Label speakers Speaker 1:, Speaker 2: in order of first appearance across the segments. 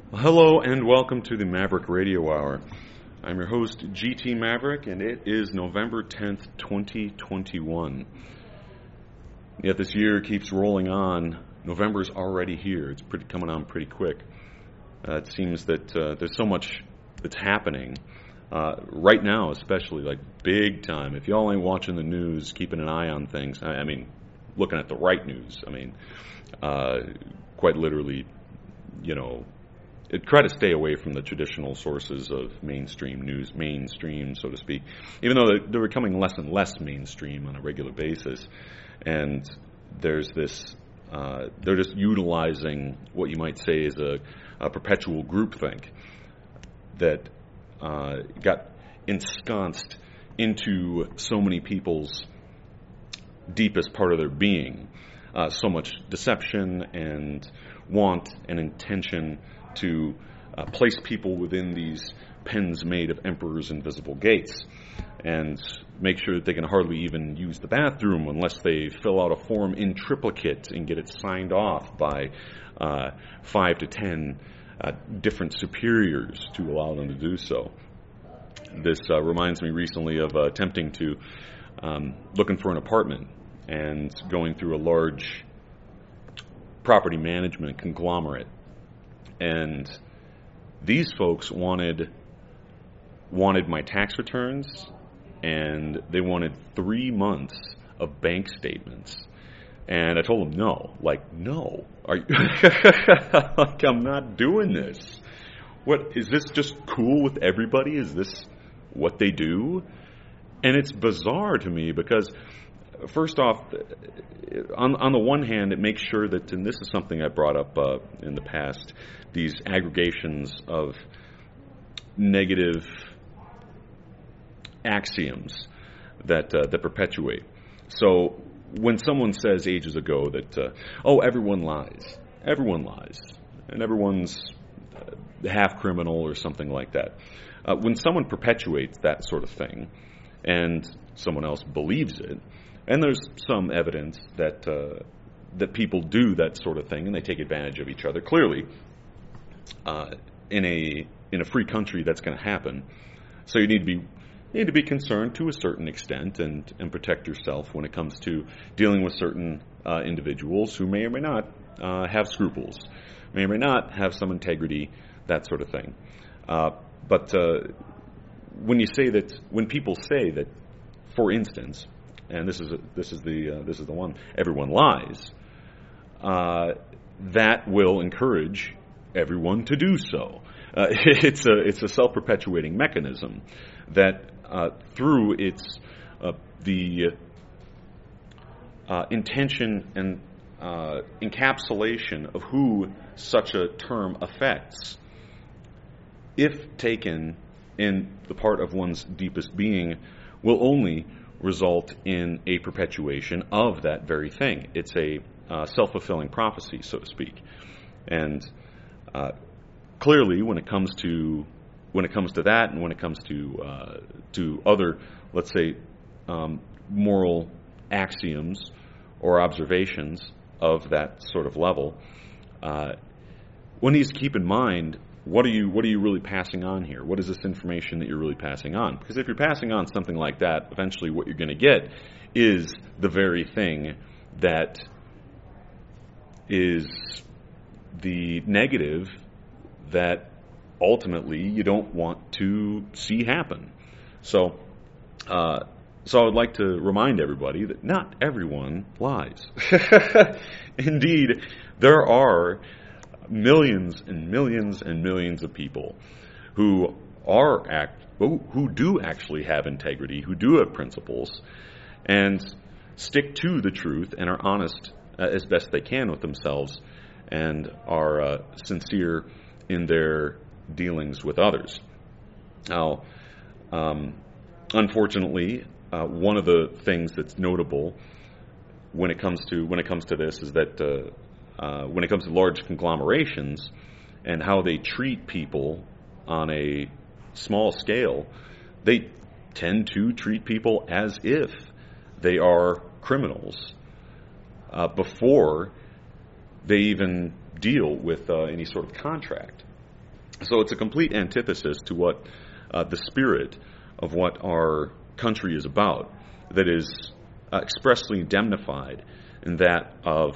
Speaker 1: Hello and welcome to the Maverick Radio Hour. I'm your host, GT Maverick, and it is November 10th, 2021. Yet this year keeps rolling on. November's already here. It's coming on pretty quick. It seems that there's so much that's happening right now, especially like big time. If y'all ain't watching the news, keeping an eye on things, I mean, looking at the right news, quite literally, try to stay away from the traditional sources of mainstream news, so to speak, even though they're becoming less and less mainstream on a regular basis. And there's this, they're just utilizing what you might say is a perpetual groupthink that got ensconced into so many people's deepest part of their being. So much deception and want and intention to place people within these pens made of emperor's invisible gates and make sure that they can hardly even use the bathroom unless they fill out a form in triplicate and get it signed off by 5 to 10 different superiors to allow them to do so. This reminds me recently of attempting to looking for an apartment and going through a large property management conglomerate. And these folks wanted my tax returns, and they wanted 3 months of bank statements. And I told them no. Are you like, I'm not doing this. What is this? Just cool with everybody? Is this what they do? And it's bizarre to me because, first off, on the one hand, it makes sure that, and this is something I brought up in the past, these aggregations of negative axioms that perpetuate. So when someone says ages ago that, everyone lies, and everyone's half criminal or something like that, when someone perpetuates that sort of thing and someone else believes it, and there's some evidence that that people do that sort of thing and they take advantage of each other. Clearly, in a free country, that's going to happen. So you need to be concerned to a certain extent and protect yourself when it comes to dealing with certain individuals who may or may not have scruples, may or may not have some integrity, that sort of thing. But when people say that, for instance, and this is the one, everyone lies, that will encourage everyone to do so. It's a self-perpetuating mechanism that through its the intention and encapsulation of who such a term affects, if taken in the part of one's deepest being, will only result in a perpetuation of that very thing. It's a self-fulfilling prophecy, so to speak. And clearly, when it comes to that, and when it comes to other, let's say, moral axioms or observations of that sort of level, one needs to keep in mind, what are you really passing on here? What is this information that you're really passing on? Because if you're passing on something like that, eventually what you're going to get is the very thing that is the negative that ultimately you don't want to see happen. So I would like to remind everybody that not everyone lies. Indeed, there are millions and millions and millions of people who do actually have integrity, who do have principles, and stick to the truth and are honest as best they can with themselves and are sincere in their dealings with others. Now, unfortunately, one of the things that's notable when it comes to this is that when it comes to large conglomerations and how they treat people on a small scale, they tend to treat people as if they are criminals before they even deal with any sort of contract. So it's a complete antithesis to what the spirit of what our country is about, that is expressly indemnified in that of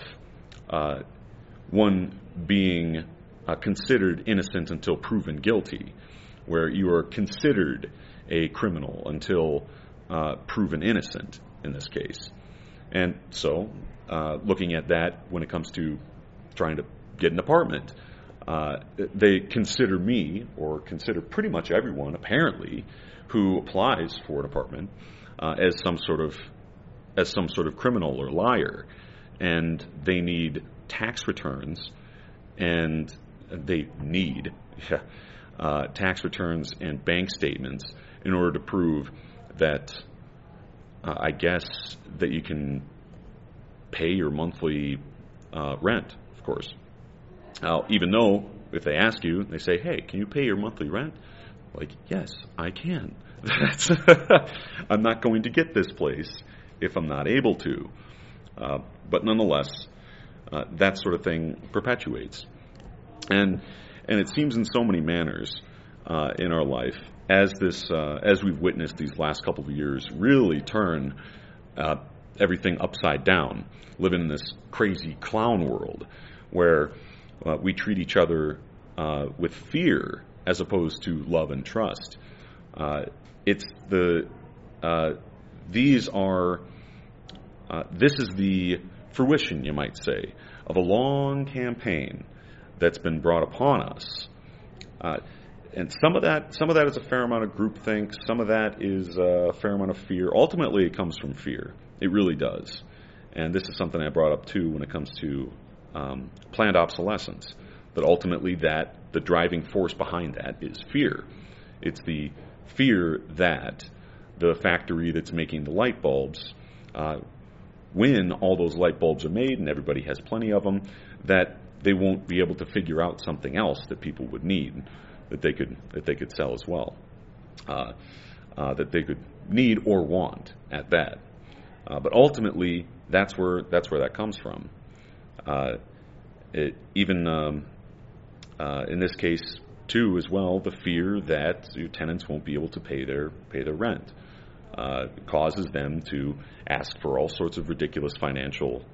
Speaker 1: one being considered innocent until proven guilty, where you are considered a criminal until proven innocent in this case. And so, looking at that when it comes to trying to get an apartment, they consider me, or consider pretty much everyone apparently who applies for an apartment, as some sort of criminal or liar, and they need tax returns, and they need tax returns and bank statements in order to prove that, I guess, that you can pay your monthly rent, of course. Now, even though if they ask you, they say, hey, can you pay your monthly rent? Like, yes, I can. I'm not going to get this place if I'm not able to. But nonetheless, that sort of thing perpetuates. And it seems in so many manners in our life, as we've witnessed these last couple of years really turn everything upside down, living in this crazy clown world where we treat each other with fear as opposed to love and trust. This is the fruition, you might say, of a long campaign that's been brought upon us. And some of that is a fair amount of groupthink. Some of that is a fair amount of fear. Ultimately, it comes from fear. It really does. And this is something I brought up too when it comes to planned obsolescence. That ultimately, the driving force behind that is fear. It's the fear that the factory that's making the light bulbs, when all those light bulbs are made and everybody has plenty of them, that they won't be able to figure out something else that people would need, that they could sell as well, that they could need or want at that. But ultimately, that's where that comes from. In this case, too, as well, the fear that your tenants won't be able to pay their rent causes them to ask for all sorts of ridiculous financials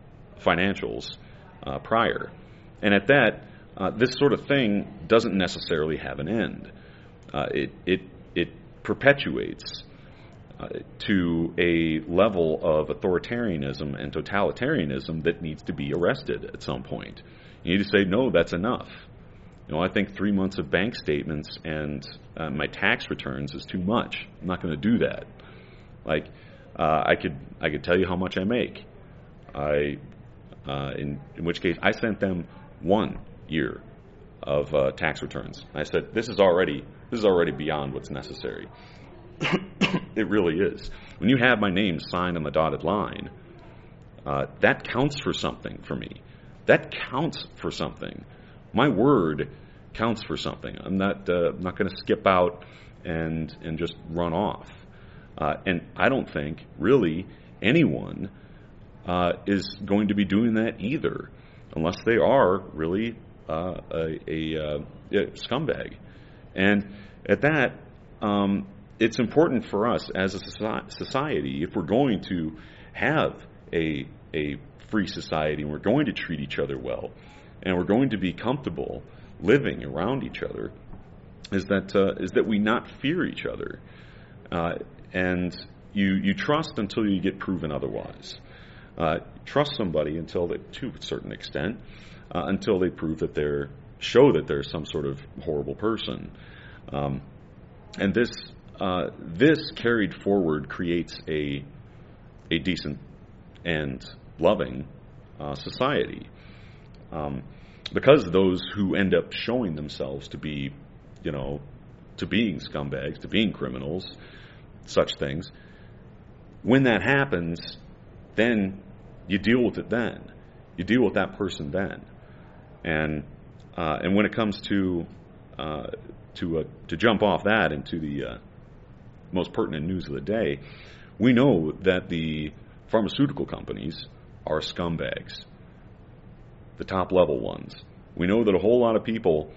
Speaker 1: prior. And at that, this sort of thing doesn't necessarily have an end. It perpetuates to a level of authoritarianism and totalitarianism that needs to be arrested at some point. You need to say, no, that's enough. I think 3 months of bank statements and my tax returns is too much. I'm not going to do that. Like, I could tell you how much I make. In which case, I sent them 1 year of tax returns. I said, this is already beyond what's necessary. It really is. When you have my name signed on the dotted line, that counts for something for me. That counts for something. My word counts for something. I'm not going to skip out and just run off. And I don't think really anyone is going to be doing that either, unless they are really a scumbag. And at that, it's important for us as a society, if we're going to have a free society and we're going to treat each other well and we're going to be comfortable living around each other, is that we not fear each other. And you trust until you get proven otherwise. Trust somebody to a certain extent, until they prove that they're some sort of horrible person. And this carried forward creates a decent and loving society. Because those who end up showing themselves to be, to being scumbags, to being criminals, such things, when that happens, then you deal with it then. You deal with that person then. And when it comes to jump off that into the most pertinent news of the day, we know that the pharmaceutical companies are scumbags, the top level ones. We know that a whole lot of people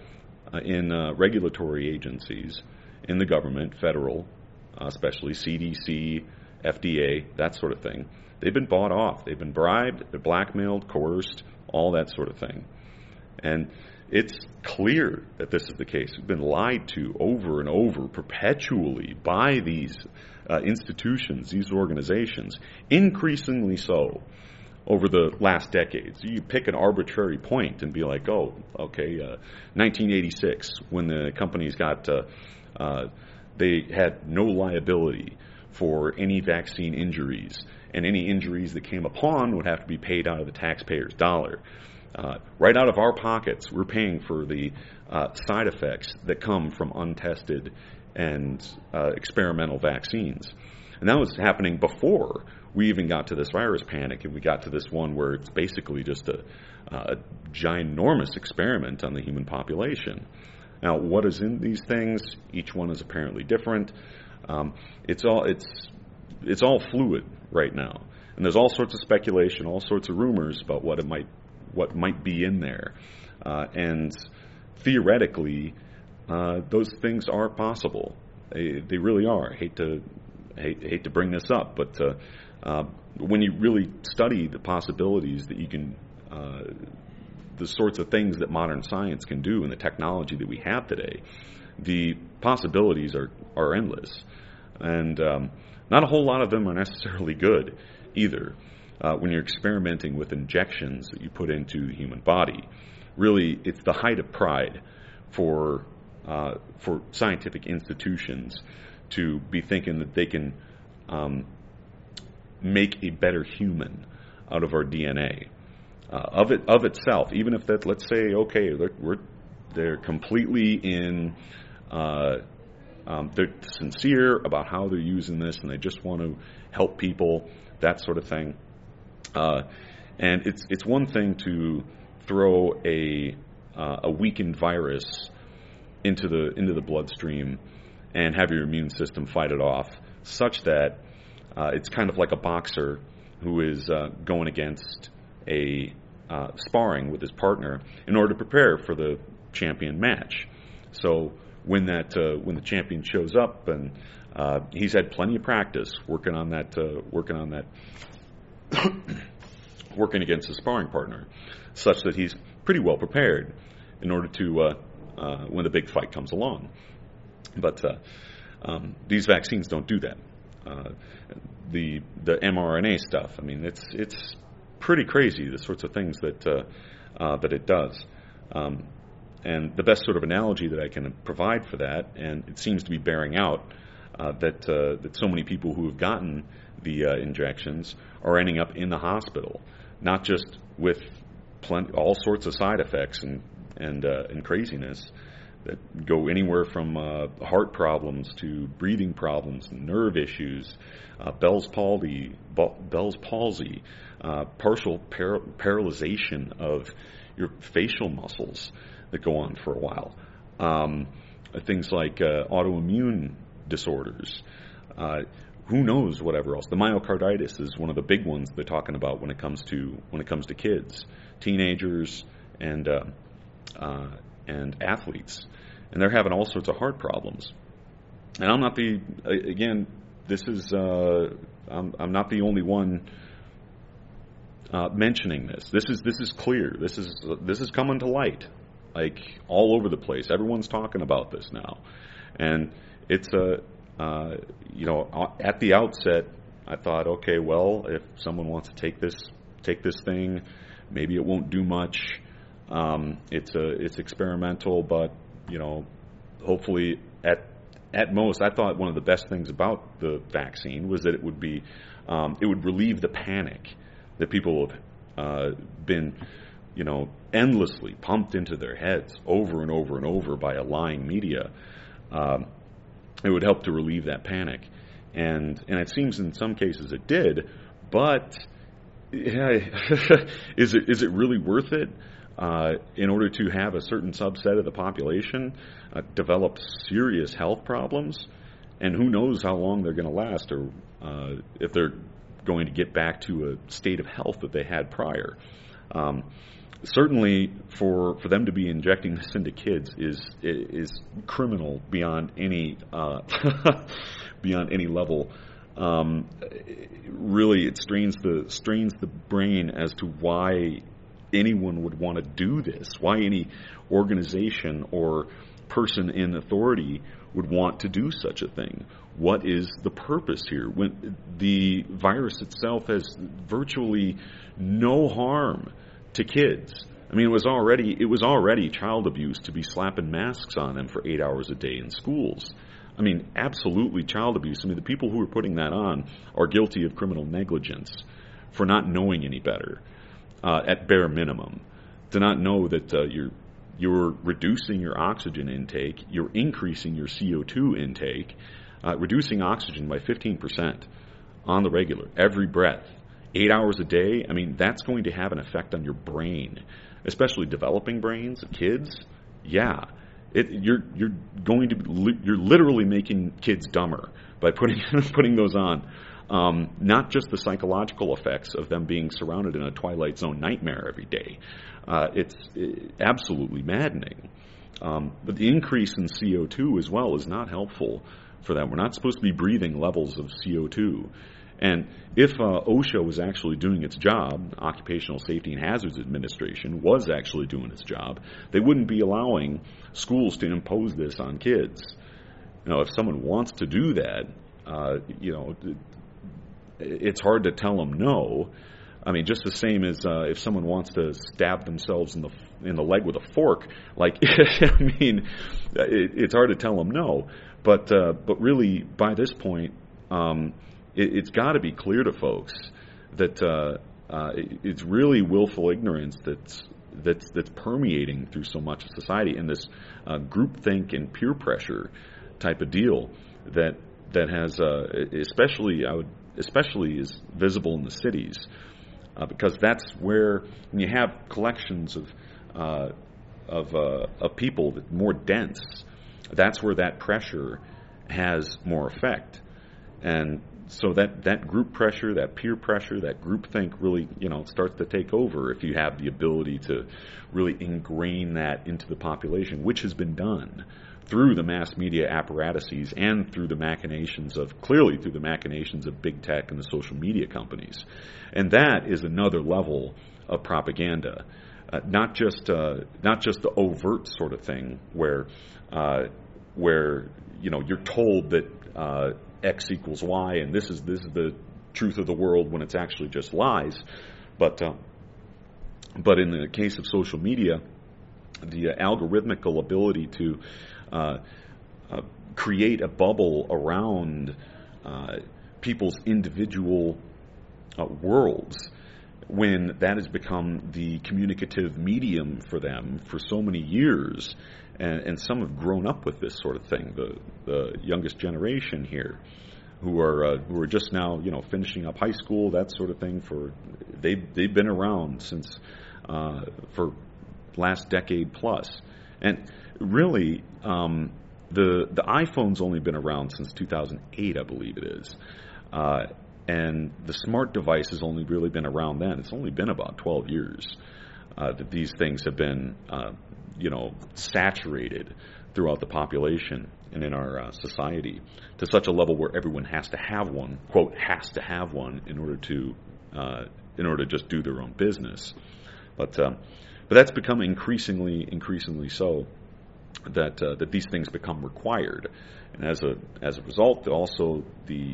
Speaker 1: in regulatory agencies in the government, federal, especially CDC, FDA, that sort of thing. They've been bought off. They've been bribed, they're blackmailed, coerced, all that sort of thing. And it's clear that this is the case. We've been lied to over and over perpetually by these institutions, these organizations, increasingly so over the last decades. You pick an arbitrary point and be like, oh, okay, 1986, when the companies got, they had no liability for any vaccine injuries, and any injuries that came upon would have to be paid out of the taxpayer's dollar. Right out of our pockets, we're paying for the side effects that come from untested and experimental vaccines. And that was happening before we even got to this virus panic, and we got to this one where it's basically just a ginormous experiment on the human population. Now, what is in these things? Each one is apparently different. It's all fluid right now, and there's all sorts of speculation, all sorts of rumors about what might be in there, and theoretically, those things are possible. They really are. I hate to bring this up, but when you really study the possibilities that you can, the sorts of things that modern science can do and the technology that we have today, the possibilities are endless. And not a whole lot of them are necessarily good either. When you're experimenting with injections that you put into the human body, really it's the height of pride for scientific institutions to be thinking that they can make a better human out of our DNA. Of itself, even if that, let's say, okay, they're completely in, they're sincere about how they're using this, and they just want to help people, that sort of thing. And it's one thing to throw a weakened virus into the bloodstream and have your immune system fight it off, such that it's kind of like a boxer who is going against a sparring with his partner in order to prepare for the champion match. So when the champion shows up and he's had plenty of practice working against his sparring partner, such that he's pretty well prepared in order to when the big fight comes along. But these vaccines don't do that. The mRNA stuff, I mean, it's pretty crazy, the sorts of things that it does. And the best sort of analogy that I can provide for that, and it seems to be bearing out, that so many people who have gotten the injections are ending up in the hospital, not just with all sorts of side effects and craziness that go anywhere from heart problems to breathing problems, nerve issues, Bell's palsy, partial paralyzation of your facial muscles that go on for a while, things like autoimmune disorders, who knows whatever else. The myocarditis is one of the big ones they're talking about when it comes to kids, teenagers, and athletes, and they're having all sorts of heart problems. And I'm not the only one mentioning this. This is clear. This is coming to light, like all over the place. Everyone's talking about this now, and it's at the outset, I thought, okay, well, if someone wants to take this thing, maybe it won't do much. It's experimental, but hopefully at most, I thought one of the best things about the vaccine was that it would relieve the panic that people have been endlessly pumped into their heads over and over and over by a lying media. It would help to relieve that panic, and it seems in some cases it did, but is it really worth it? In order to have a certain subset of the population develop serious health problems, and who knows how long they're going to last, or if they're going to get back to a state of health that they had prior. certainly for them to be injecting this into kids is criminal beyond any beyond any level. Really, it strains the brain as to why anyone would want to do this, why any organization or person in authority would want to do such a thing. What is the purpose here? When the virus itself has virtually no harm to kids. I mean, it was already child abuse to be slapping masks on them for 8 hours a day in schools. I mean, absolutely child abuse. I mean, the people who are putting that on are guilty of criminal negligence for not knowing any better, at bare minimum. To not know that you're reducing your oxygen intake, you're increasing your CO2 intake, reducing oxygen by 15% on the regular, every breath, 8 hours a day. I mean, that's going to have an effect on your brain, especially developing brains of kids. Yeah. You're literally making kids dumber by putting those on. Not just the psychological effects of them being surrounded in a Twilight Zone nightmare every day. It's absolutely maddening. But the increase in CO2 as well is not helpful for them. We're not supposed to be breathing levels of CO2. And if OSHA was actually doing its job, Occupational Safety and Hazards Administration was actually doing its job, they wouldn't be allowing schools to impose this on kids. You know, if someone wants to do that, it's hard to tell them no. I mean, just the same as if someone wants to stab themselves in the leg with a fork. Like, I mean, it's hard to tell them no. But really, by this point, it's got to be clear to folks that it's really willful ignorance that's permeating through so much of society, and this groupthink and peer pressure type of deal that has especially is visible in the cities, because that's where, when you have collections of people that more dense, that's where that pressure has more effect. And so that group pressure, that peer pressure, that groupthink really, starts to take over if you have the ability to really ingrain that into the population, which has been done through the mass media apparatuses and through the machinations of big tech and the social media companies. And that is another level of propaganda, not just the overt sort of thing where you're told that X equals Y, and this is the truth of the world when it's actually just lies. But in the case of social media, the algorithmical ability to create a bubble around people's individual worlds, when that has become the communicative medium for them for so many years, and some have grown up with this sort of thing. The youngest generation here, who are just now finishing up high school, that sort of thing. They've been around since for last decade plus, and really the iPhone's only been around since 2008, I believe it is. And the smart device has only really been around then. It's only been about 12 years that these things have been, saturated throughout the population and in our society to such a level where everyone has to have one, quote, has to have one in order to just do their own business. But that's become increasingly so that these things become required, and as a result, also the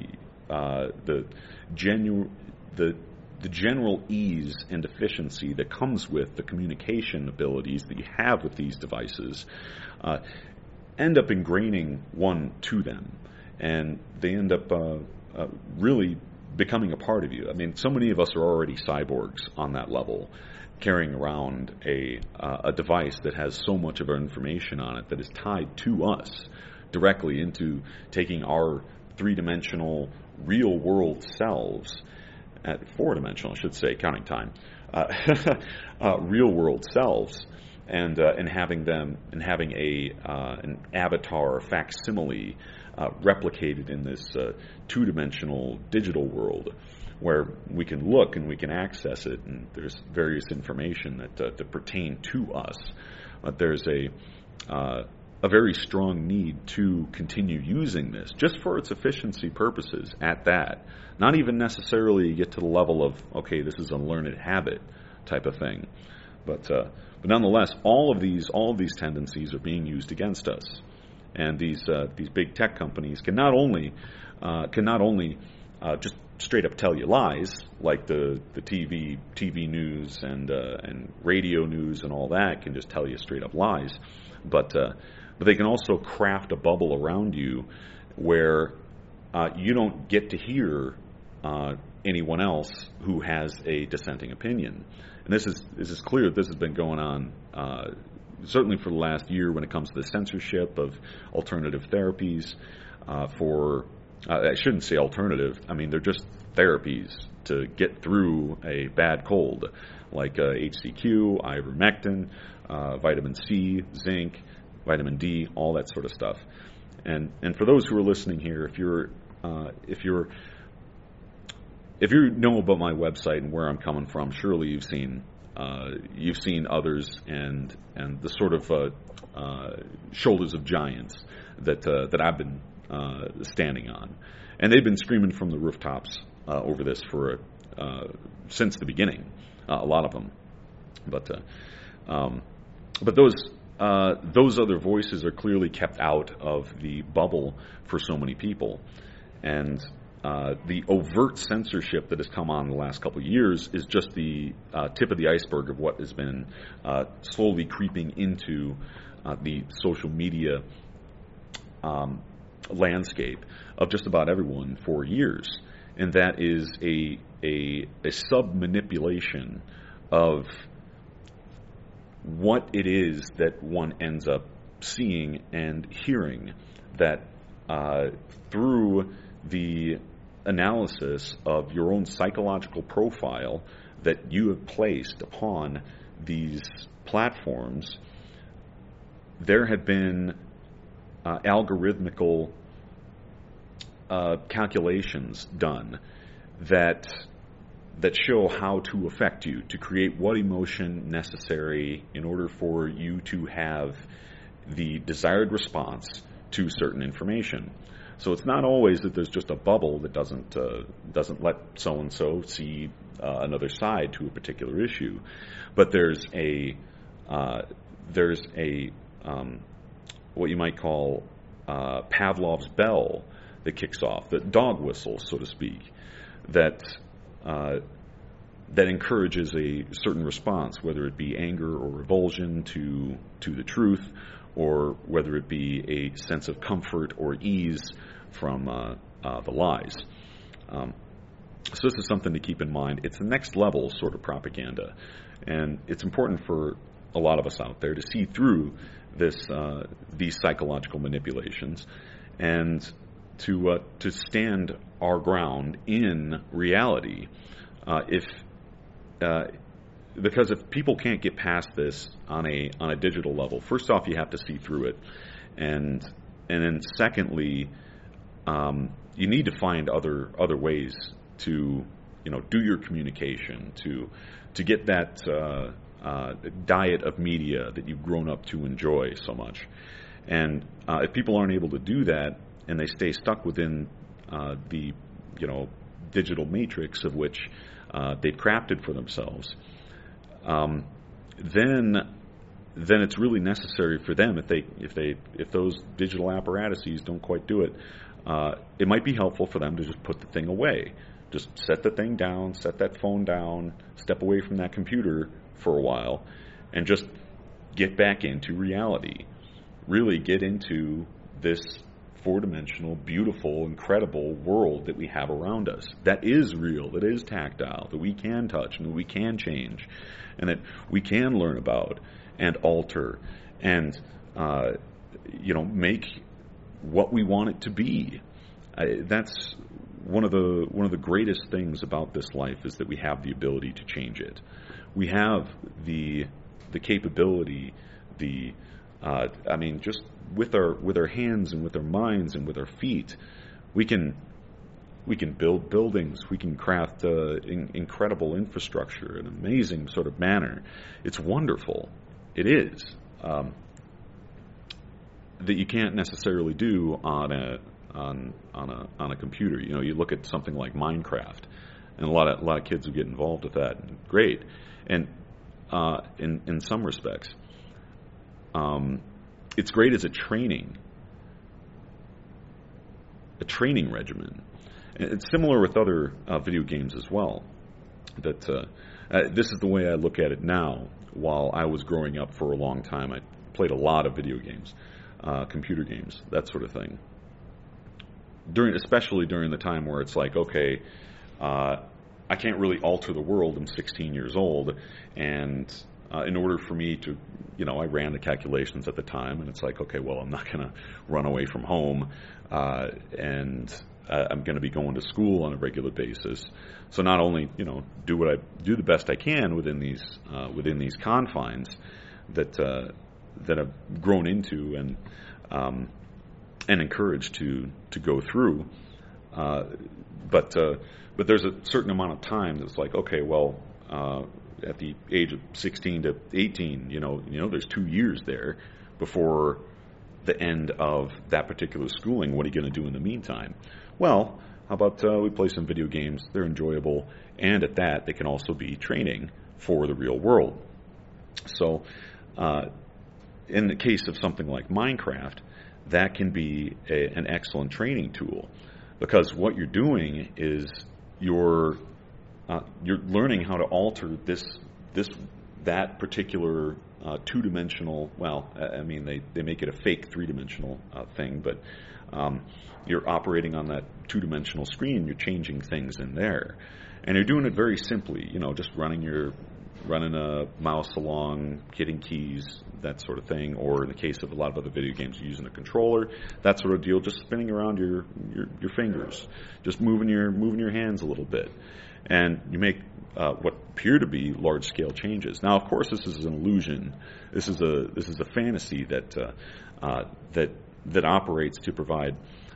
Speaker 1: general ease and efficiency that comes with the communication abilities that you have with these devices end up ingraining one to them, and they end up really becoming a part of you. I mean, so many of us are already cyborgs on that level, carrying around a device that has so much of our information on it that is tied to us directly into taking our three-dimensional real-world selves, at four-dimensional, I should say, counting time, real-world selves, and having them, and having an avatar or facsimile replicated in this two-dimensional digital world, where we can look and we can access it, and there's various information that pertain to us. But there's a very strong need to continue using this just for its efficiency purposes at that. Not even necessarily get to the level of, okay, this is a learned habit type of thing. But nonetheless, all of these tendencies are being used against us. And these big tech companies can not only just straight up tell you lies, like the TV news and radio news and all that can just tell you straight up lies, but they can also craft a bubble around you where you don't get to hear anyone else who has a dissenting opinion. And this is clear. This has been going on certainly for the last year when it comes to the censorship of alternative therapies. I shouldn't say alternative. I mean, they're just therapies to get through a bad cold, like HCQ, ivermectin, vitamin C, zinc, vitamin D, all that sort of stuff. And for those who are listening here, if you know about my website and where I'm coming from, surely you've seen others and the sort of shoulders of giants that I've been standing on, and they've been screaming from the rooftops over this for since the beginning. A lot of them, but those other voices are clearly kept out of the bubble for so many people, and the overt censorship that has come on in the last couple of years is just the tip of the iceberg of what has been slowly creeping into the social media landscape of just about everyone for years, and that is a sub-manipulation of what it is that one ends up seeing and hearing, that through the analysis of your own psychological profile that you have placed upon these platforms, there have been algorithmical calculations done that show how to affect you, to create what emotion necessary in order for you to have the desired response to certain information. So it's not always that there's just a bubble that doesn't let so and so see another side to a particular issue, but there's a what you might call Pavlov's bell that kicks off, the dog whistle, so to speak, that encourages a certain response, whether it be anger or revulsion to the truth, or whether it be a sense of comfort or ease from the lies. So this is something to keep in mind. It's the next level sort of propaganda, and it's important for a lot of us out there to see through these psychological manipulations and to stand our ground in reality. Because if people can't get past this on a digital level, first off, you have to see through it, and then secondly, you need to find other ways to do your communication, to get that diet of media that you've grown up to enjoy so much. And if people aren't able to do that, and they stay stuck within the digital matrix of which they've crafted for themselves, then it's really necessary for them, if those digital apparatuses don't quite do it, it might be helpful for them to just put the thing away. Just set the thing down, set that phone down, step away from that computer for a while, and just get back into reality. Really get into this four-dimensional, beautiful, incredible world that we have around us, that is real, that is tactile, that we can touch, and that we can change, and that we can learn about and alter and make what we want it to be. That's one of the greatest things about this life, is that we have the ability to change it. We have the capability, just with our hands and with our minds and with our feet, we can We can build buildings. We can craft incredible infrastructure in an amazing sort of manner. It's wonderful. It is. That you can't necessarily do on a computer. You know, you look at something like Minecraft, and a lot of kids who get involved with that. Great, and in some respects, it's great as a training regimen. It's similar with other video games as well. That this is the way I look at it now. While I was growing up for a long time, I played a lot of video games, computer games, that sort of thing. Especially during the time where it's like, okay, I can't really alter the world. I'm 16 years old, and in order for me to, I ran the calculations at the time, and it's like, okay, well, I'm not going to run away from home, and I'm going to be going to school on a regular basis. So not only, do the best I can within these confines that I've grown into and encouraged to go through, but there's a certain amount of time that's like, okay, well, at the age of 16 to 18, there's 2 years there before the end of that particular schooling. What are you going to do in the meantime? Well, how about we play some video games? They're enjoyable, and at that, they can also be training for the real world. So, in the case of something like Minecraft, that can be an excellent training tool, because what you're doing is you're learning how to alter that particular two-dimensional. Well, I mean, they make it a fake three-dimensional thing, but you're operating on that two-dimensional screen. You're changing things in there, and you're doing it very simply. Just running a mouse along, hitting keys, that sort of thing. Or in the case of a lot of other video games, you're using a controller, that sort of deal. Just spinning around your fingers, just moving your hands a little bit, and you make what appear to be large-scale changes. Now, of course, this is an illusion. This is a fantasy that operates to provide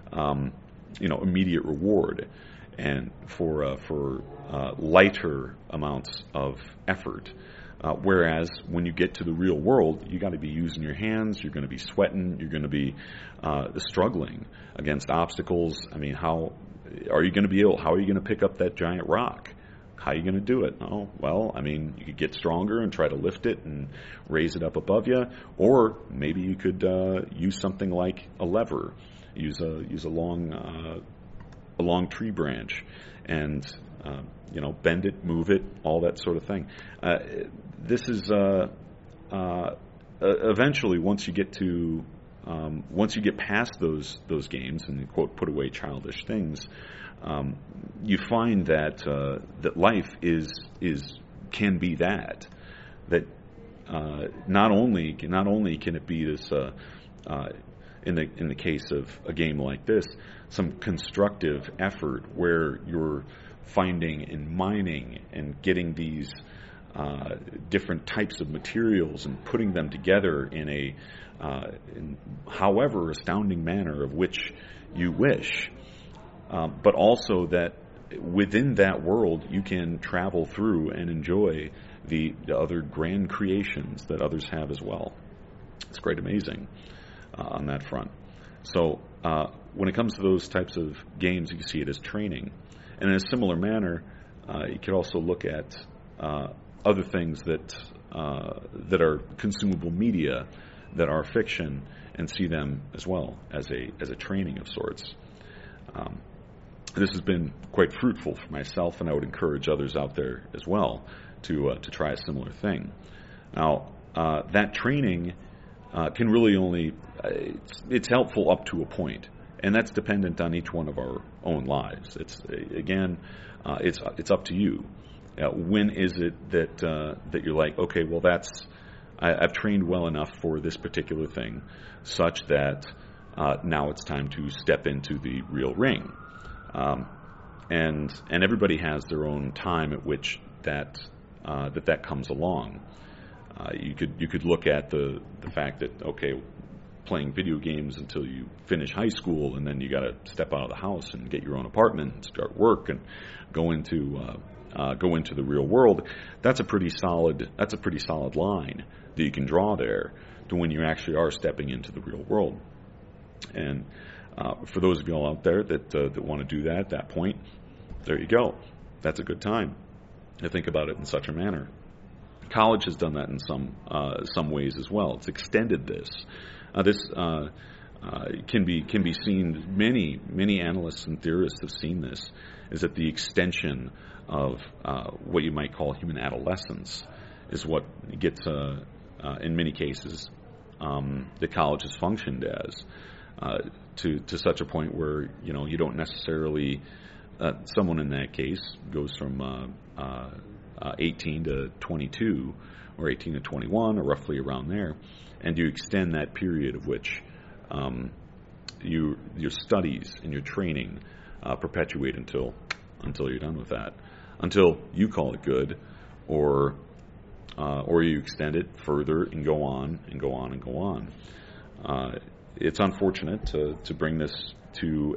Speaker 1: immediate reward, and for lighter amounts of effort. Whereas when you get to the real world, you got to be using your hands. You're going to be sweating. You're going to be struggling against obstacles. I mean, how are you going to pick up that giant rock? How are you going to do it? Oh, well, I mean, you could get stronger and try to lift it and raise it up above you, or maybe you could use something like a lever, use a long tree branch, and bend it, move it, all that sort of thing. This is eventually, once you get past those games and, quote, put away childish things, you find that life can be that not only can it be this in the case of a game like this, some constructive effort where you're finding and mining and getting these different types of materials and putting them together in however astounding manner of which you wish, but also that within that world you can travel through and enjoy the other grand creations that others have as well. It's quite amazing on that front. So when it comes to those types of games, you can see it as training. And in a similar manner, you could also look at other things that are consumable media, that are fiction, and see them as well as a training of sorts. This has been quite fruitful for myself, and I would encourage others out there as well to try a similar thing. Now, that training can really only it's helpful up to a point, and that's dependent on each one of our own lives. It's up to you. When is it that you're like, okay, well, I've trained well enough for this particular thing, such that now it's time to step into the real ring. And everybody has their own time at which that comes along. You could look at the fact that, okay, playing video games until you finish high school, and then you got to step out of the house and get your own apartment and start work and go into the real world. That's a pretty solid line that you can draw there to when you actually are stepping into the real world. And for those of you all out there that want to do that at that point, there you go. That's a good time to think about it in such a manner. College has done that in some ways as well. It's extended this. This can be seen. Many analysts and theorists have seen this. Is that the extension of what you might call human adolescence is what gets in many cases the college has functioned as to such a point where you don't necessarily someone in that case goes from 18 to 22 or 18 to 21 or roughly around there, and you extend that period of which your studies and your training perpetuate until you're done with that, until you call it good, or you extend it further and go on and go on and go on. It's unfortunate to bring this to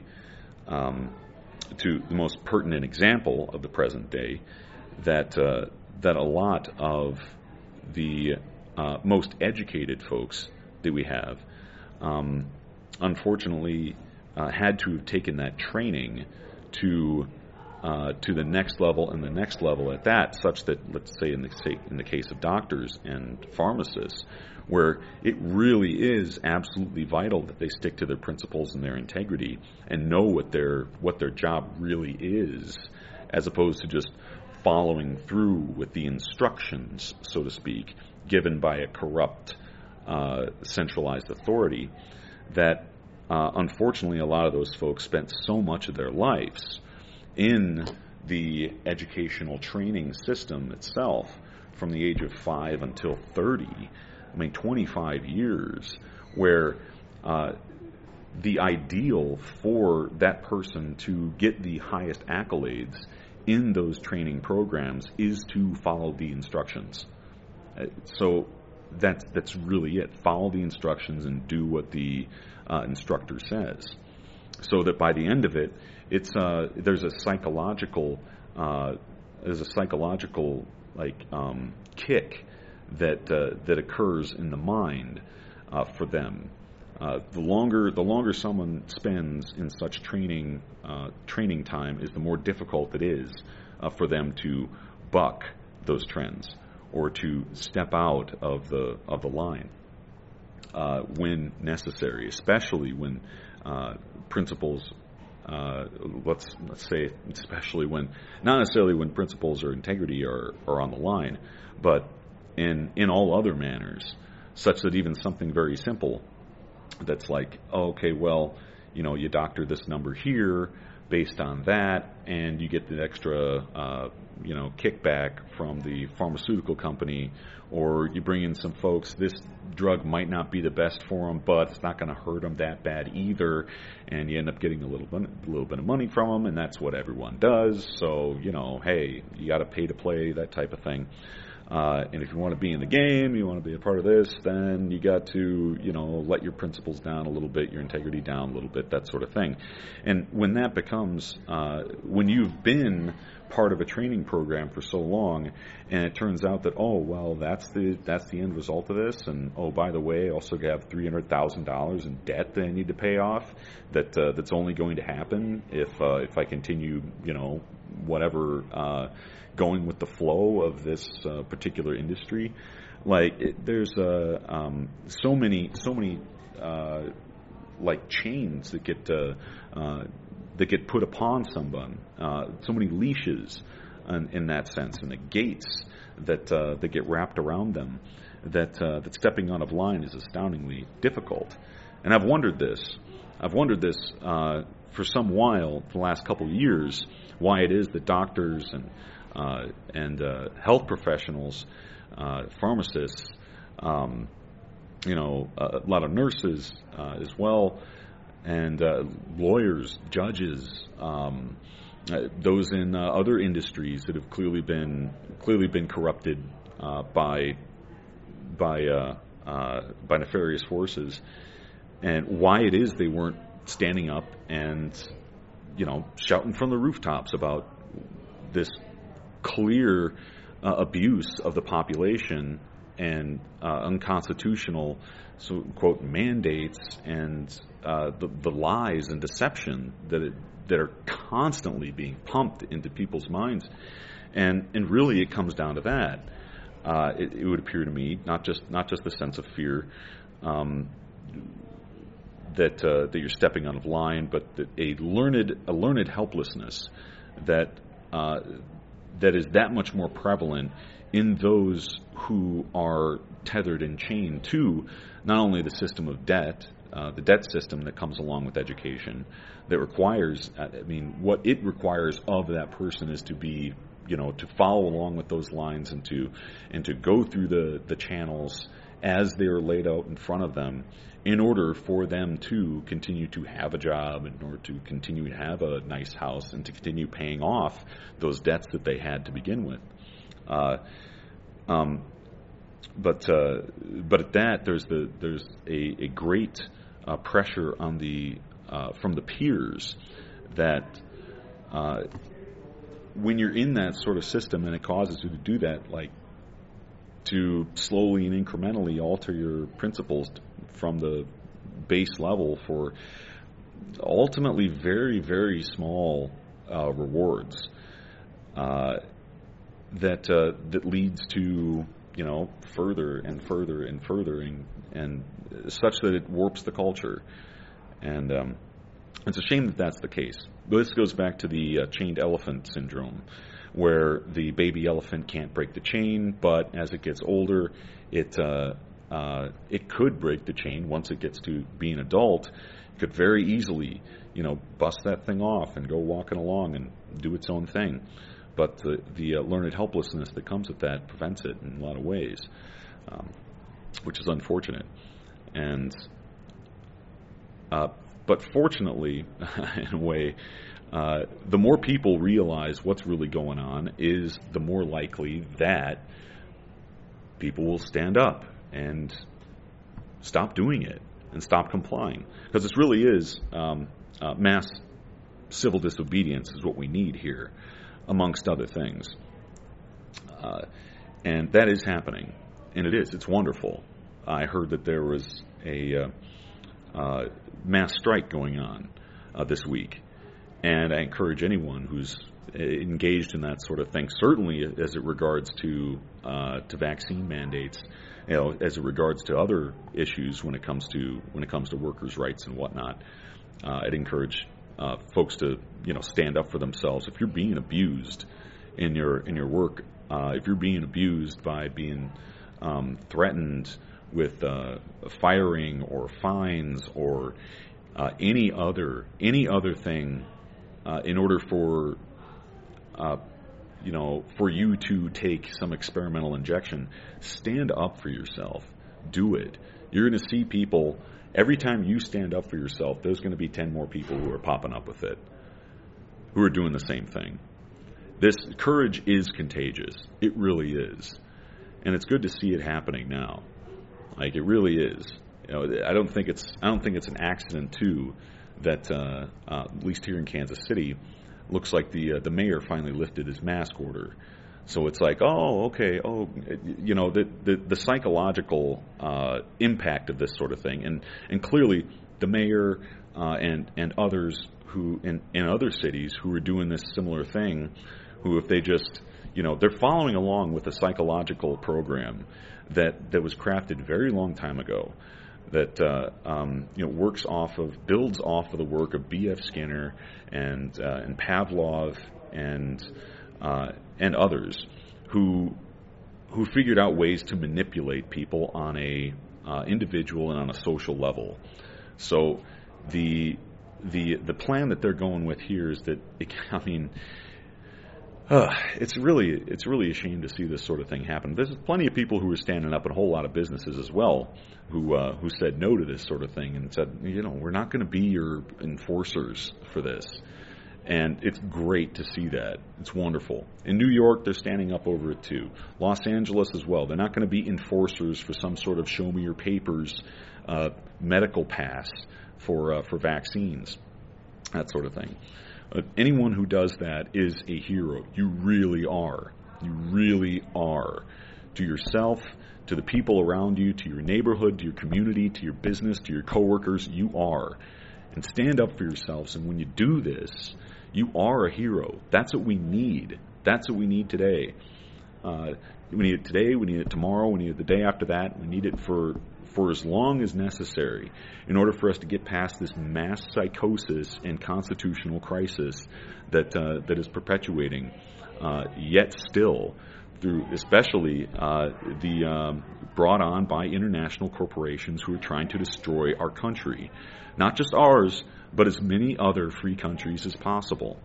Speaker 1: the most pertinent example of the present day, that a lot of the most educated folks that we have, unfortunately, had to have taken that training to the next level and the next level at that, such that, let's say in the case of doctors and pharmacists, where it really is absolutely vital that they stick to their principles and their integrity and know what their job really is, as opposed to just following through with the instructions, so to speak, given by a corrupt, centralized authority, that unfortunately a lot of those folks spent so much of their lives in the educational training system itself, from the age of 5 until 30, 25 years, where the ideal for that person to get the highest accolades in those training programs is to follow the instructions. So that's really it. Follow the instructions and do what the instructor says, so that by the end of it, there's a psychological kick that occurs in the mind for them. The longer someone spends in such training time, is the more difficult it is for them to buck those trends or to step out of the line when necessary, especially when principles. Let's say, especially when, not necessarily when principles or integrity are on the line, but in all other manners, such that even something very simple that's like, oh, okay, well, you doctor this number here based on that, and you get the extra, kickback from the pharmaceutical company, or you bring in some folks, this drug might not be the best for them, but it's not going to hurt them that bad either, and you end up getting a little bit of money from them, and that's what everyone does. So, hey, you got to pay to play, that type of thing. And if you want to be in the game, you want to be a part of this, then you got to, let your principles down a little bit, your integrity down a little bit, that sort of thing. And when that becomes, when you've been part of a training program for so long, and it turns out that, oh, well, that's the end result of this, and oh, by the way, I also have $300,000 in debt that I need to pay off, that's only going to happen if I continue, whatever, going with the flow of this particular industry. There's so many like chains that get put upon someone, so many leashes in that sense, and the gates that get wrapped around them, that stepping out of line is astoundingly difficult. And I've wondered this for some while, for the last couple of years, why it is that doctors and health professionals, pharmacists, a lot of nurses as well, and lawyers, judges, those in other industries that have clearly been corrupted by by nefarious forces, and why it is they weren't standing up and, shouting from the rooftops about this clear abuse of the population and unconstitutional, so quote, mandates and the lies and deception that are constantly being pumped into people's minds, and really it comes down to that. It would appear to me not just the sense of fear that you're stepping out of line, but that a learned helplessness that is that much more prevalent in those who are tethered and chained to not only the system of debt, the debt system that comes along with education, that requires, what it requires of that person is to be, to follow along with those lines and to go through the channels as they are laid out in front of them, in order for them to continue to have a job, in order to continue to have a nice house, and to continue paying off those debts that they had to begin with. But at that, there's a great pressure on from the peers that when you're in that sort of system and it causes you to do that, like to slowly and incrementally alter your principles from the base level for ultimately very, very small rewards, that leads to further and further and further, and such that it warps the culture. And it's a shame that that's the case. This goes back to the chained elephant syndrome, where the baby elephant can't break the chain, but as it gets older, it could break the chain once it gets to be an adult. It could very easily, bust that thing off and go walking along and do its own thing. But the learned helplessness that comes with that prevents it in a lot of ways, which is unfortunate. And but fortunately, in a way, the more people realize what's really going on, is the more likely that people will stand up and stop doing it and stop complying. Because this really is mass civil disobedience is what we need here, amongst other things. And that is happening. And it's wonderful. I heard that there was a mass strike going on this week. And I encourage anyone who's engaged in that sort of thing, certainly as it regards to vaccine mandates, as it regards to other issues when it comes to workers' rights and whatnot. I'd encourage folks to stand up for themselves. If you're being abused in your work, if you're being abused by being threatened with firing or fines or any other thing, in order for you to take some experimental injection, stand up for yourself. Do it. You're going to see people. Every time you stand up for yourself, there's going to be 10 more people who are popping up with it, who are doing the same thing. This courage is contagious. It really is. And it's good to see it happening now. Like, it really is. I don't think it's an accident too that at least here in Kansas City, looks like the mayor finally lifted his mask order. So it's like, the psychological impact of this sort of thing, and clearly the mayor and others who in other cities who are doing this similar thing, who if they just they're following along with a psychological program that was crafted very long time ago, that builds off of the work of B.F. Skinner and Pavlov and others who figured out ways to manipulate people on a individual and on a social level. So the plan that they're going with here is that it's really a shame to see this sort of thing happen. There's plenty of people who are standing up, and a whole lot of businesses as well, who said no to this sort of thing and said, we're not going to be your enforcers for this. And it's great to see that. It's wonderful. In New York, they're standing up over it too. Los Angeles as well. They're not going to be enforcers for some sort of show me your papers medical pass for vaccines, that sort of thing. Anyone who does that is a hero. You really are. You really are. To yourself, to the people around you, to your neighborhood, to your community, to your business, to your coworkers, you are. And stand up for yourselves. And when you do this, you are a hero. That's what we need. That's what we need today. We need it today. We need it tomorrow. We need it the day after that. We need it for as long as necessary in order for us to get past this mass psychosis and constitutional crisis that is perpetuating, yet still, through especially brought on by international corporations who are trying to destroy our country. Not just ours, but as many other free countries as possible.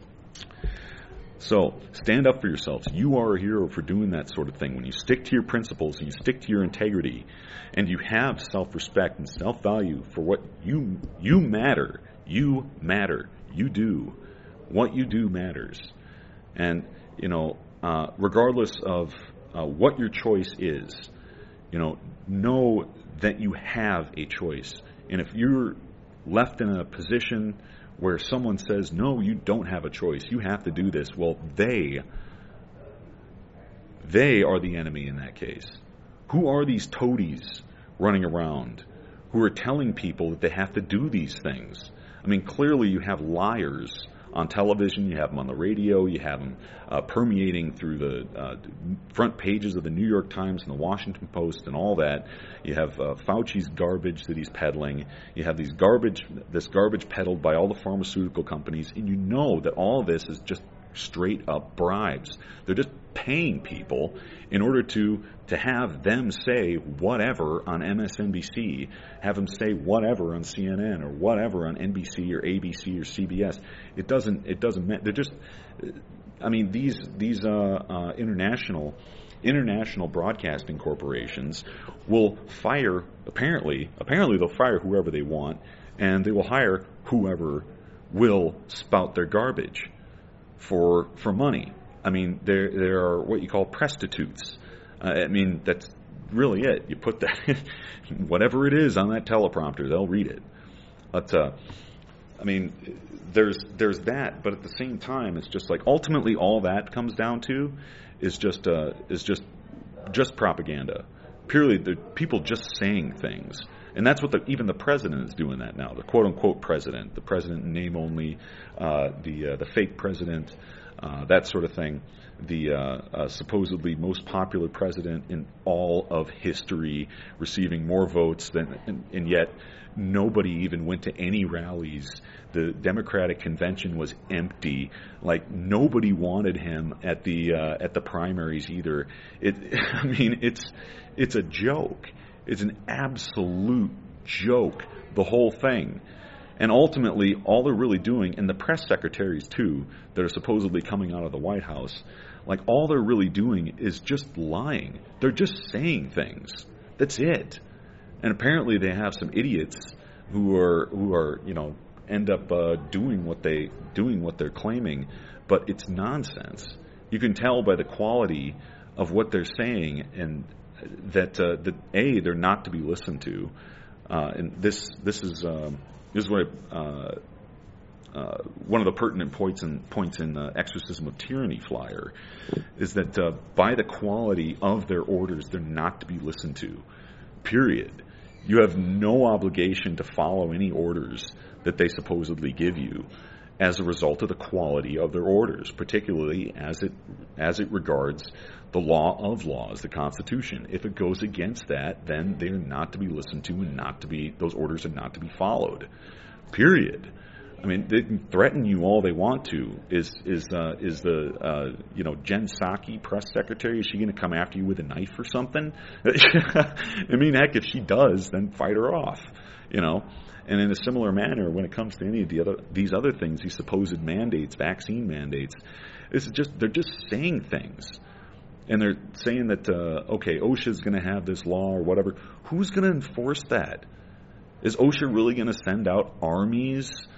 Speaker 1: So, stand up for yourselves. You are a hero for doing that sort of thing. When you stick to your principles and you stick to your integrity and you have self-respect and self-value for what you matter. You matter. You do. What you do matters. And, regardless of what your choice is, know that you have a choice. And if you're left in a position where someone says, no, you don't have a choice, you have to do this, well, they are the enemy in that case. Who are these toadies running around who are telling people that they have to do these things? I mean, clearly you have liars on television, you have them on the radio, you have them permeating through the front pages of the New York Times and the Washington Post and all that. You have Fauci's garbage that he's peddling. You have this garbage peddled by all the pharmaceutical companies, and you know that all of this is just straight up bribes. They're just paying people in order to have them say whatever on MSNBC, have them say whatever on CNN or whatever on NBC or ABC or CBS. It doesn't matter. They're just, I mean, these international broadcasting corporations will fire, apparently they'll fire whoever they want, and they will hire whoever will spout their garbage for money. I mean, there are what you call prostitutes. I mean, that's really it. You put that, whatever it is on that teleprompter, they'll read it. But I mean, there's that, but at the same time, it's just like ultimately all that comes down to is just propaganda. Purely the people just saying things. And that's what even the president is doing that now. The quote-unquote president, the president in name only, the fake president, that sort of thing. The supposedly most popular president in all of history, receiving more votes and yet nobody even went to any rallies. The Democratic convention was empty. Like nobody wanted him at the primaries either. It's a joke. It's an absolute joke, the whole thing. And ultimately, all they're really doing, and the press secretaries too, that are supposedly coming out of the White House, like all they're really doing is just lying. They're just saying things. That's it. And apparently they have some idiots who are end up doing what they're claiming, but it's nonsense. You can tell by the quality of what they're saying, and that they're not to be listened to. And this is what one of the pertinent points in the Exorcism of Tyranny flyer is that by the quality of their orders, they're not to be listened to. Period. You have no obligation to follow any orders that they supposedly give you as a result of the quality of their orders, particularly as it regards the law of laws, the Constitution. If it goes against that, then they're not to be listened to, and those orders are not to be followed. Period. I mean, they can threaten you all they want to. Is the Jen Psaki, press secretary, is she going to come after you with a knife or something? I mean, heck, if she does, then fight her off. And in a similar manner, when it comes to any of these other things, these supposed mandates, vaccine mandates, they're just saying things. And they're saying that, OSHA's going to have this law or whatever. Who's going to enforce that? Is OSHA really going to send out armies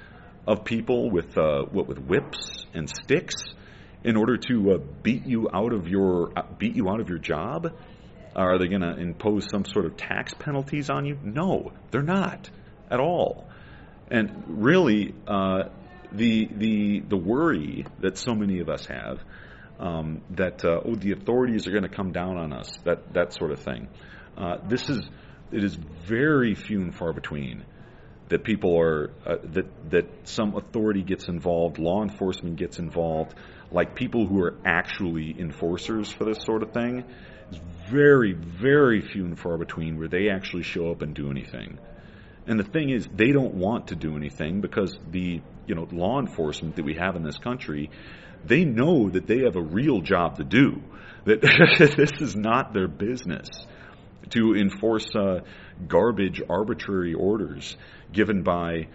Speaker 1: of people with whips and sticks in order to beat you out of your job? Are they going to impose some sort of tax penalties on you? No, they're not at all. And really, the worry that so many of us have that the authorities are going to come down on us, that sort of thing. It is very few and far between that people are that some authority gets involved, law enforcement gets involved, like people who are actually enforcers for this sort of thing. It's very, very few and far between where they actually show up and do anything. And the thing is, they don't want to do anything because the law enforcement that we have in this country, they know that they have a real job to do. That this is not their business to enforce garbage, arbitrary orders given by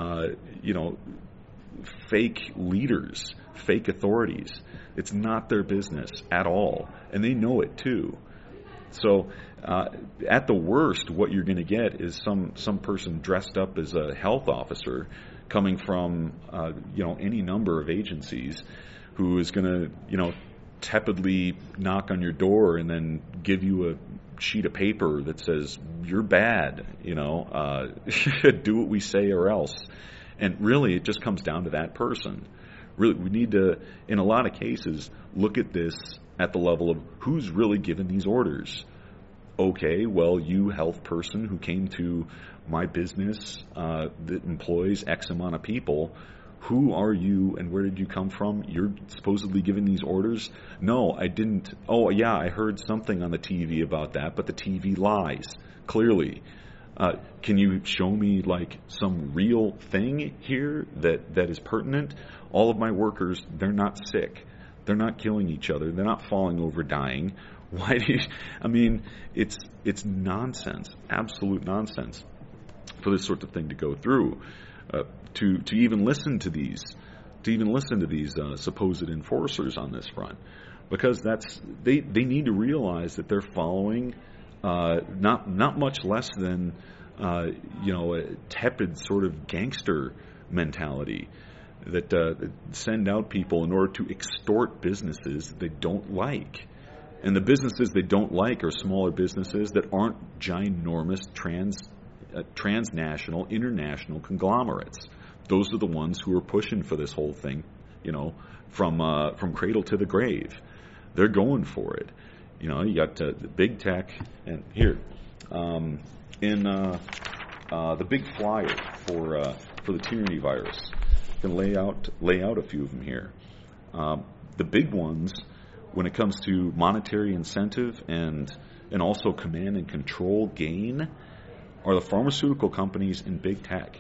Speaker 1: fake leaders, fake authorities. It's not their business at all, and they know it too. So at the worst, what you're going to get is some person dressed up as a health officer coming from any number of agencies who is going to tepidly knock on your door and then give you a sheet of paper that says you're bad, do what we say or else. And really, it just comes down to that person. Really, we need to, in a lot of cases, look at this at the level of who's really given these orders. Okay, well, you health person who came to my business that employs X amount of people, who are you and where did you come from? You're supposedly giving these orders? No, I didn't. Oh, yeah, I heard something on the TV about that, but the TV lies, clearly. Can you show me some real thing here that is pertinent? All of my workers, they're not sick. They're not killing each other. They're not falling over dying. Why do you, it's nonsense, absolute nonsense for this sort of thing to go through. To even listen to these supposed enforcers on this front, because they need to realize that they're following not much less than a tepid sort of gangster mentality that send out people in order to extort businesses they don't like. And the businesses they don't like are smaller businesses that aren't ginormous transnational, international conglomerates. Those are the ones who are pushing for this whole thing, from cradle to the grave. They're going for it. You got the big tech, and here, in the big flyer for the tyranny virus, I can lay out a few of them here. The big ones, when it comes to monetary incentive and also command and control gain, are the pharmaceutical companies and big tech.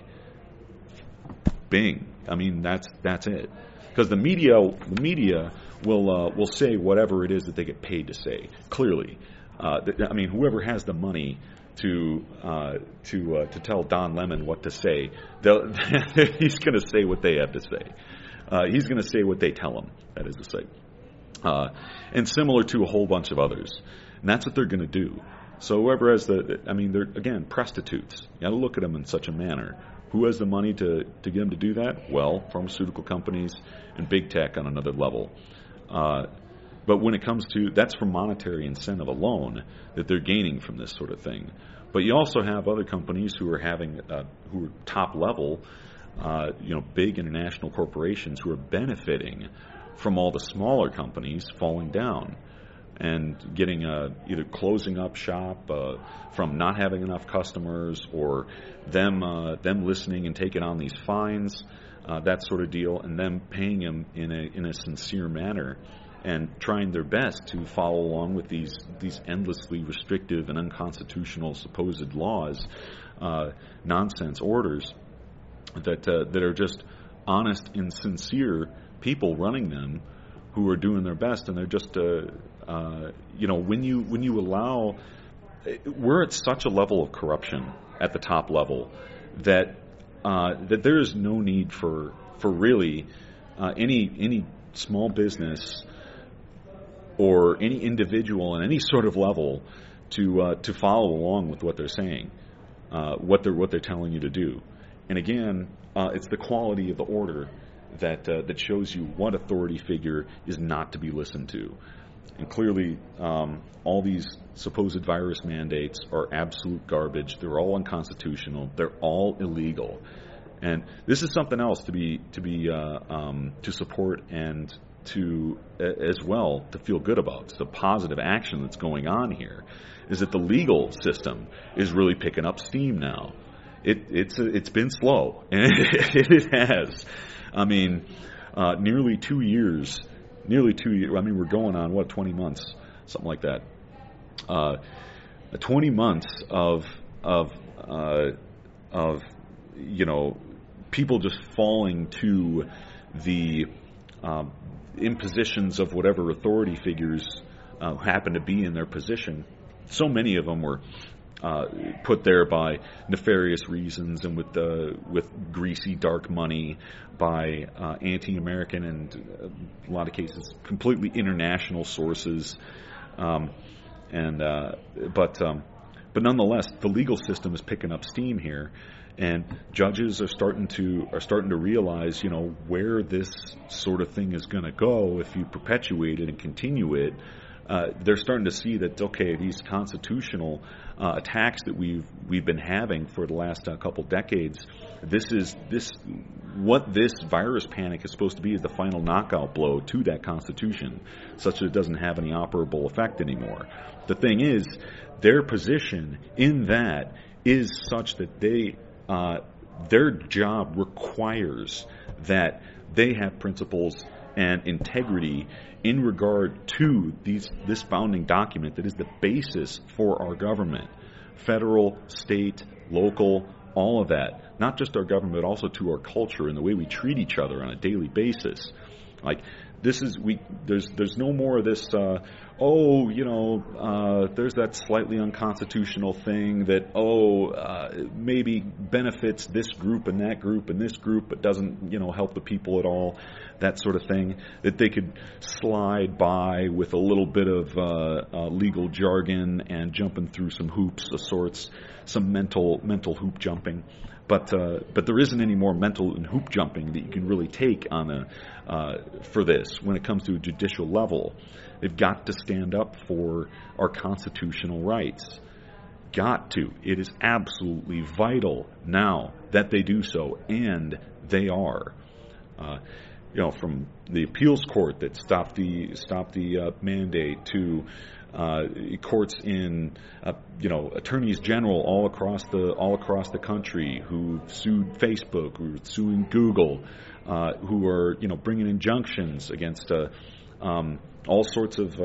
Speaker 1: Bing. That's it. Because the media will say whatever it is that they get paid to say. Clearly, whoever has the money to tell Don Lemon what to say, he's going to say what they have to say. He's going to say what they tell him. That is to say, and similar to a whole bunch of others. And that's what they're going to do. So whoever has they're, again, prostitutes. You got to look at them in such a manner. Who has the money to get them to do that? Well, pharmaceutical companies and big tech on another level. But when it comes to, that's from monetary incentive alone that they're gaining from this sort of thing. But you also have other companies who are who are top level, big international corporations who are benefiting from all the smaller companies falling down and getting either closing up shop from not having enough customers, or them listening and taking on these fines, that sort of deal, and them paying them in a sincere manner and trying their best to follow along with these endlessly restrictive and unconstitutional supposed laws, nonsense orders that are just honest and sincere people running them who are doing their best, and they're just when you allow, we're at such a level of corruption at the top level that there is no need for really any small business or any individual on any sort of level to follow along with what they're saying, what they're telling you to do.
Speaker 2: And again, it's the quality of the order that shows you what authority figure is not to be listened to. And clearly, all these supposed virus mandates are absolute garbage. They're all unconstitutional. They're all illegal. And this is something else to support and to as well to feel good about. It's the positive action that's going on here. Is that the legal system is really picking up steam now. It's been slow, and it has. I mean, nearly 2 years. Nearly 2 years. I mean, we're going on 20 months, something like that. 20 months of people just falling to the impositions of whatever authority figures happen to be in their position. So many of them were put there by nefarious reasons and with greasy, dark money, by anti-American and in a lot of cases completely international sources. But nonetheless, the legal system is picking up steam here, and judges are starting to realize, where this sort of thing is going to go if you perpetuate it and continue it. They're starting to see that, okay, these constitutional attacks that we've been having for the last couple decades, what this virus panic is supposed to be is the final knockout blow to that Constitution, such that it doesn't have any operable effect anymore. The thing is, their position in that is such that their job requires that they have principles and integrity in regard to this founding document that is the basis for our government, federal, state, local, all of that. Not just our government, but also to our culture and the way we treat each other on a daily basis. Like, there's no more of this, there's that slightly unconstitutional thing that, maybe benefits this group and this group, but doesn't, help the people at all, that sort of thing, that they could slide by with a little bit of legal jargon and jumping through some hoops of sorts, some mental hoop jumping. But there isn't any more mental and hoop jumping that you can really take on for this when it comes to a judicial level. They've got to stand up for our constitutional rights. Got to. It is absolutely vital now that they do so, and they are. From the appeals court that stopped the mandate to courts in attorneys general all across the country who sued Facebook, who are suing Google, who are bringing injunctions against all sorts of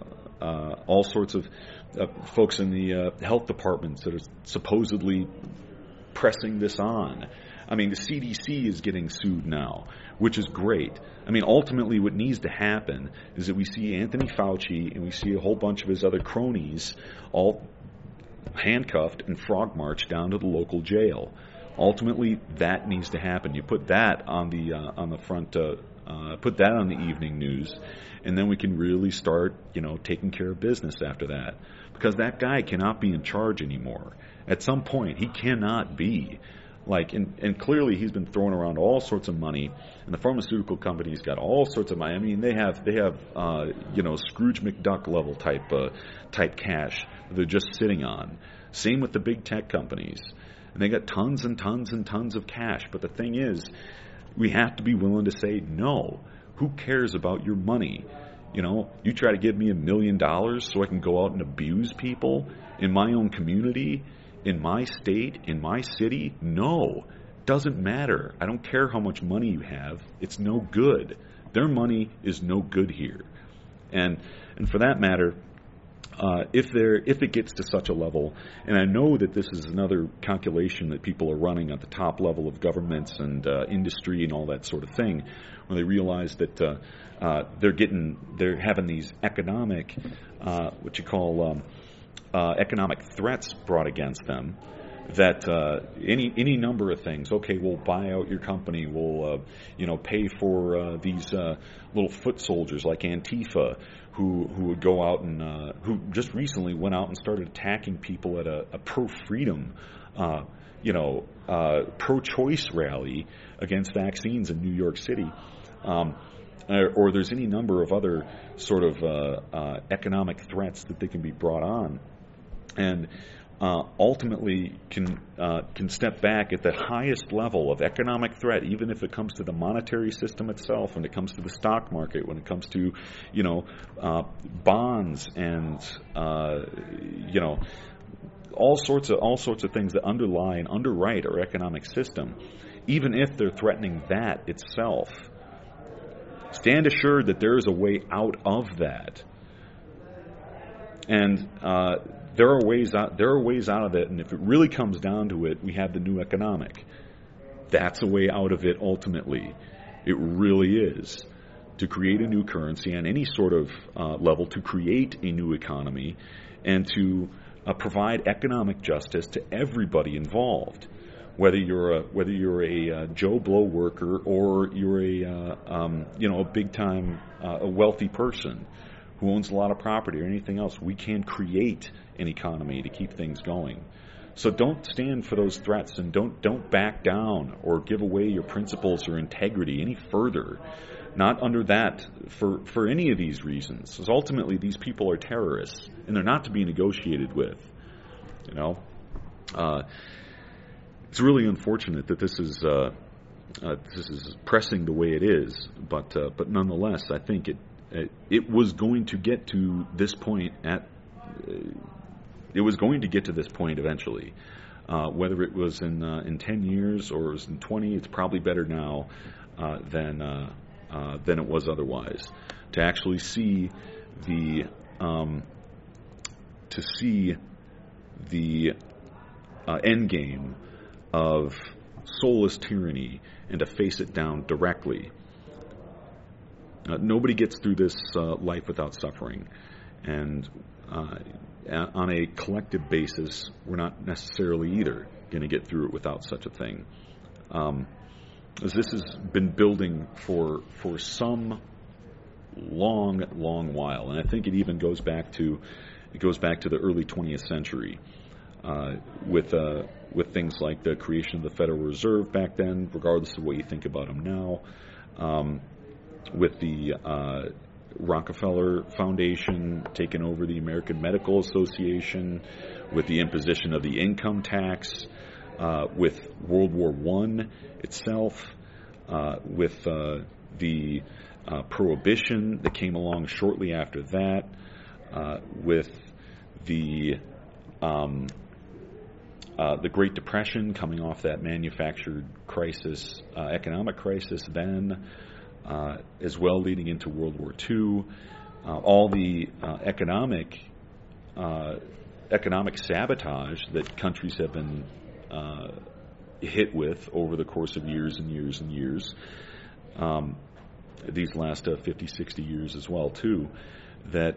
Speaker 2: folks in the health departments that are supposedly pressing this on. I mean, the CDC is getting sued now, which is great. I mean, ultimately what needs to happen is that we see Anthony Fauci and we see a whole bunch of his other cronies all handcuffed and frog marched down to the local jail. Ultimately, that needs to happen. You put that on the front, put that on the evening news, and then we can really start, taking care of business after that. Because that guy cannot be in charge anymore. At some point, he cannot be. And clearly he's been throwing around all sorts of money, and the pharmaceutical companies got all sorts of money. I mean, they have Scrooge McDuck level type cash they're just sitting on. Same with the big tech companies, and they got tons and tons and tons of cash. But the thing is, we have to be willing to say no. Who cares about your money? You try to give me $1 million so I can go out and abuse people in my own community, in my state, in my city? No, doesn't matter. I don't care how much money you have. It's no good. Their money is no good here. And for that matter, if it gets to such a level, and I know that this is another calculation that people are running at the top level of governments and industry and all that sort of thing, when they realize that they're having these economic, economic threats brought against them, that any number of things. Okay, we'll buy out your company. We'll pay for these little foot soldiers like Antifa, who would go out and who just recently went out and started attacking people at a pro-freedom pro-choice rally against vaccines in New York City, or there's any number of other sort of economic threats that they can be brought on, and ultimately can step back at the highest level of economic threat, even if it comes to the monetary system itself, when it comes to the stock market, when it comes to bonds and all sorts of things that underlie and underwrite our economic system, even if they're threatening that itself. Stand assured that there is a way out of that, and there are ways out. There are ways out of it, and if it really comes down to it, we have the new economic. That's a way out of it. Ultimately, it really is to create a new currency on any sort of level, to create a new economy, and to provide economic justice to everybody involved. Whether you're a Joe Blow worker or you're a big time a wealthy person who owns a lot of property or anything else, we can create an economy to keep things going. So don't stand for those threats, and don't back down or give away your principles or integrity any further. Not under that for any of these reasons, because ultimately these people are terrorists and they're not to be negotiated with. It's really unfortunate that this is pressing the way it is, but nonetheless, I think it was going to get to this point eventually. Whether it was in 10 years or it was in 20, it's probably better now than it was otherwise. To actually see the end game of soulless tyranny and to face it down directly. Nobody gets through this life without suffering, and on a collective basis, we're not necessarily either going to get through it without such a thing. As this has been building for some long while, and I think it even goes back to the early 20th century, with things like the creation of the Federal Reserve back then, regardless of what you think about them now, with the Rockefeller Foundation taking over the American Medical Association, with the imposition of the income tax, with World War I itself, with the prohibition that came along shortly after that, with the Great Depression coming off that manufactured crisis, economic crisis then, as well leading into World War II, all the economic sabotage that countries have been hit with over the course of years and years and years, these last 50, 60 years as well too, that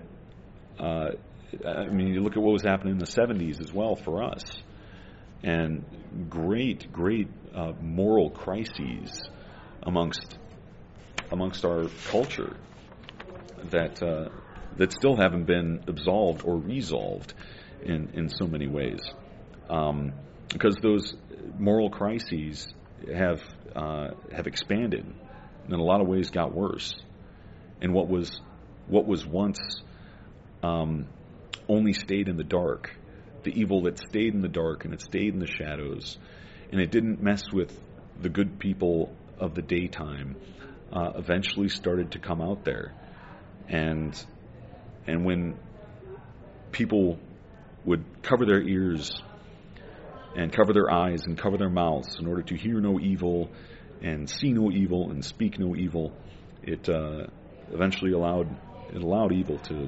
Speaker 2: you look at what was happening in the 70s as well for us, and great moral crises amongst our culture that still haven't been absolved or resolved in so many ways, because those moral crises have expanded and in a lot of ways got worse, and what was once only stayed in the dark, the evil that stayed in the dark and it stayed in the shadows, and it didn't mess with the good people of the daytime, eventually started to come out there. And when people would cover their ears and cover their eyes and cover their mouths in order to hear no evil and see no evil and speak no evil, it eventually allowed evil to,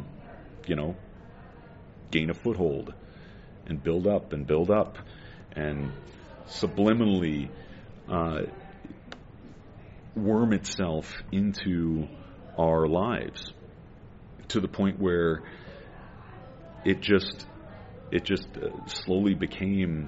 Speaker 2: gain a foothold and build up and subliminally worm itself into our lives to the point where it just slowly became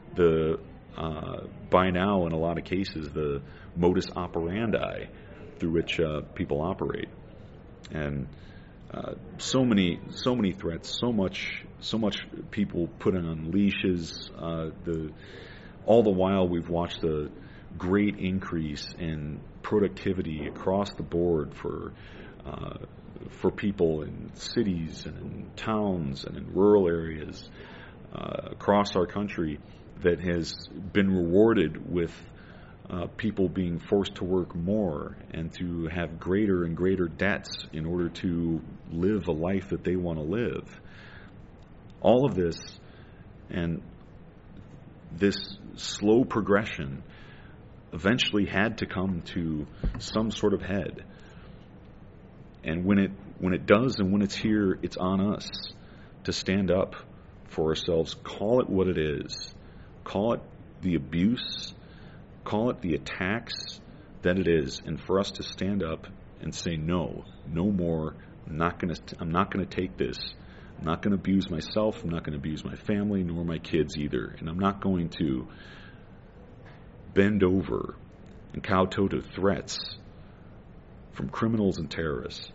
Speaker 2: by now in a lot of cases the modus operandi through which people operate. And so many threats, so much people put on leashes, all the while, we've watched a great increase in productivity across the board for people in cities and in towns and in rural areas across our country that has been rewarded with people being forced to work more and to have greater and greater debts in order to live a life that they want to live. All of this and this slow progression eventually had to come to some sort of head. And when it does and when it's here, it's on us to stand up for ourselves, call it what it is, call it the abuse, call it the attacks that it is, and for us to stand up and say no more. I'm not going to take this. I'm not going to abuse myself. I'm not going to abuse my family nor my kids either, and I'm not going to bend over and kowtow to threats from criminals and terrorists.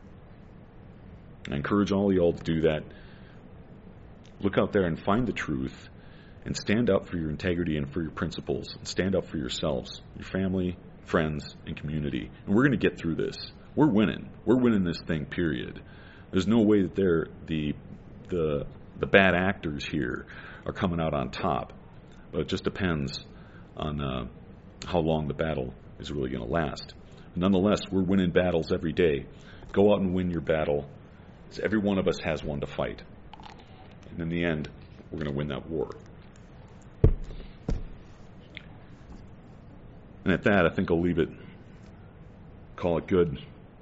Speaker 2: I encourage all y'all to do that. Look out there and find the truth and stand up for your integrity and for your principles, and stand up for yourselves, your family, friends, and community. And we're going to get through this. We're winning. We're winning this thing, period. There's no way that the bad actors here are coming out on top. But it just depends on how long the battle is really going to last. Nonetheless, we're winning battles every day. Go out and win your battle. Every one of us has one to fight. And in the end, we're going to win that war. And at that, I think I'll leave it. Call it good.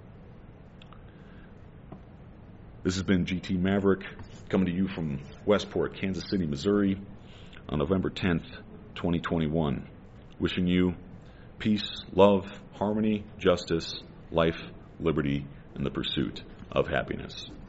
Speaker 2: This has been GT Maverick, coming to you from Westport, Kansas City, Missouri, on November 10th, 2021. Wishing you peace, love, harmony, justice, life, liberty, and the pursuit of happiness.